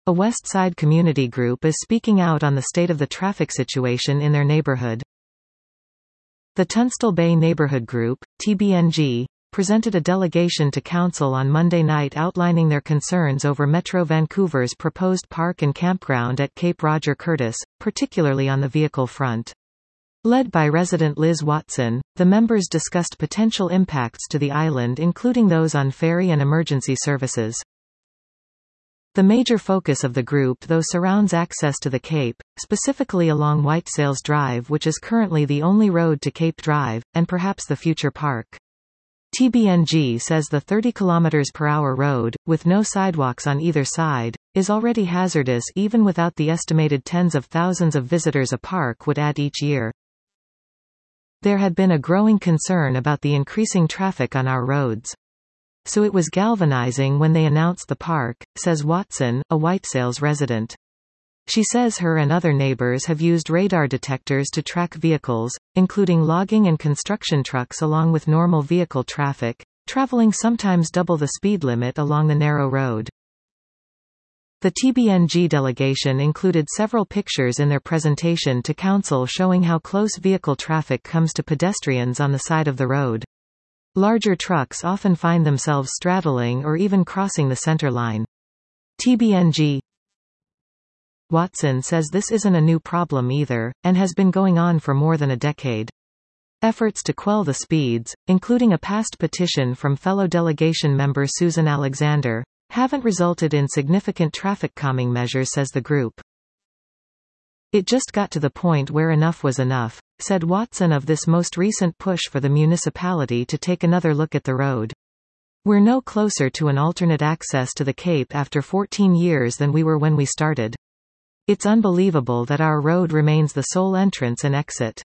A West Side community group is speaking out on the state of the traffic situation in their neighborhood. The Tunstall Bay Neighborhood Group, TBNG, presented a delegation to Council on Monday night outlining their concerns over Metro Vancouver's proposed park and campground at Cape Roger Curtis, particularly on the vehicle front. Led by resident Liz Watson, the members discussed potential impacts to the island, including those on ferry and emergency services. The major focus of the group though surrounds access to the Cape, specifically along Whitesales Drive, which is currently the only road to Cape Drive, and perhaps the future park. TBNG says the 30 km/h road, with no sidewalks on either side, is already hazardous even without the estimated tens of thousands of visitors a park would add each year. There had been a growing concern about the increasing traffic on our roads. So it was galvanizing when they announced the park, says Watson, a Whitesales resident. She says her and other neighbors have used radar detectors to track vehicles, including logging and construction trucks along with normal vehicle traffic, traveling sometimes double the speed limit along the narrow road. The TBNG delegation included several pictures in their presentation to Council showing how close vehicle traffic comes to pedestrians on the side of the road. Larger trucks often find themselves straddling or even crossing the center line. TBNG Watson says this isn't a new problem either, and has been going on for more than a decade. Efforts to quell the speeds, including a past petition from fellow delegation member Susan Alexander, haven't resulted in significant traffic calming measures, says the group. It just got to the point where enough was enough, said Watson of this most recent push for the municipality to take another look at the road. We're no closer to an alternate access to the Cape after 14 years than we were when we started. It's unbelievable that our road remains the sole entrance and exit.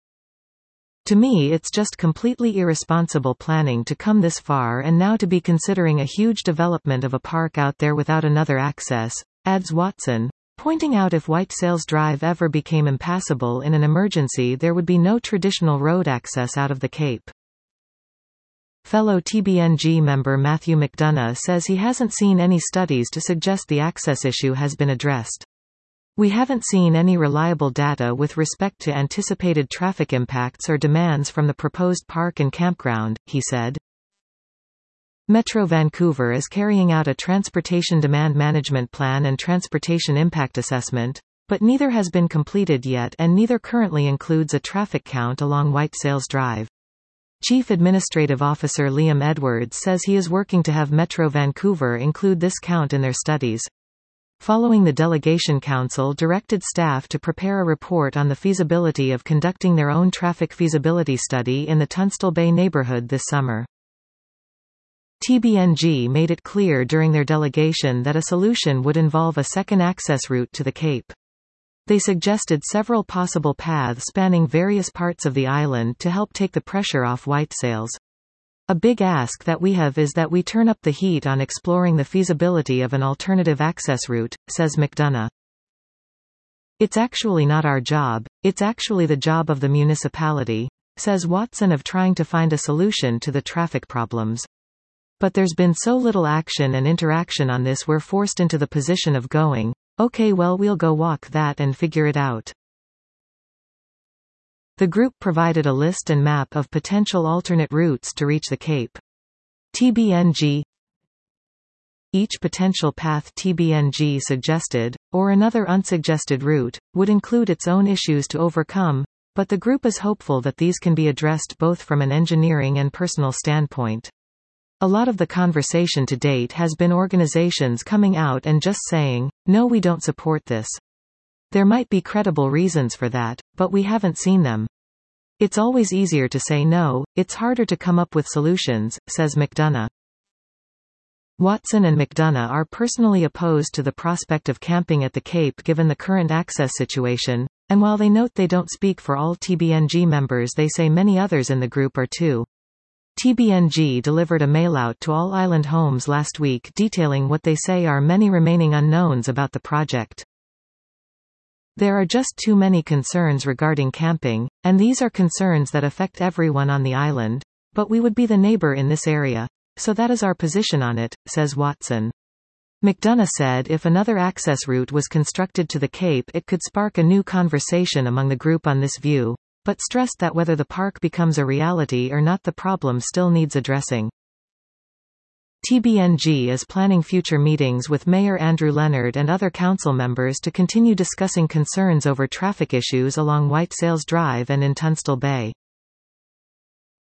To me, it's just completely irresponsible planning to come this far and now to be considering a huge development of a park out there without another access, adds Watson, pointing out if Whitesales Drive ever became impassable in an emergency there would be no traditional road access out of the Cape. Fellow TBNG member Matthew McDonough says he hasn't seen any studies to suggest the access issue has been addressed. We haven't seen any reliable data with respect to anticipated traffic impacts or demands from the proposed park and campground, he said. Metro Vancouver is carrying out a transportation demand management plan and transportation impact assessment, but neither has been completed yet and neither currently includes a traffic count along Whitesales Drive. Chief Administrative Officer Liam Edwards says he is working to have Metro Vancouver include this count in their studies. Following the delegation, Council directed staff to prepare a report on the feasibility of conducting their own traffic feasibility study in the Tunstall Bay neighborhood this summer. TBNG made it clear during their delegation that a solution would involve a second access route to the Cape. They suggested several possible paths spanning various parts of the island to help take the pressure off Whitesales. A big ask that we have is that we turn up the heat on exploring the feasibility of an alternative access route, says McDonough. It's actually not our job, it's actually the job of the municipality, says Watson, of trying to find a solution to the traffic problems. But there's been so little action and interaction on this we're forced into the position of going, okay, well, we'll go walk that and figure it out. The group provided a list and map of potential alternate routes to reach the Cape. TBNG Each potential path TBNG suggested, or another unsuggested route, would include its own issues to overcome, but the group is hopeful that these can be addressed both from an engineering and personal standpoint. A lot of the conversation to date has been organizations coming out and just saying, no, we don't support this. There might be credible reasons for that, but we haven't seen them. It's always easier to say no, it's harder to come up with solutions, says McDonough. Watson and McDonough are personally opposed to the prospect of camping at the Cape given the current access situation, and while they note they don't speak for all TBNG members, they say many others in the group are too. TBNG delivered a mailout to all island homes last week detailing what they say are many remaining unknowns about the project. There are just too many concerns regarding camping, and these are concerns that affect everyone on the island, but we would be the neighbor in this area, so that is our position on it, says Watson. McDonough said if another access route was constructed to the Cape it could spark a new conversation among the group on this view, but stressed that whether the park becomes a reality or not the problem still needs addressing. TBNG is planning future meetings with Mayor Andrew Leonard and other council members to continue discussing concerns over traffic issues along White Sails Drive and in Tunstall Bay.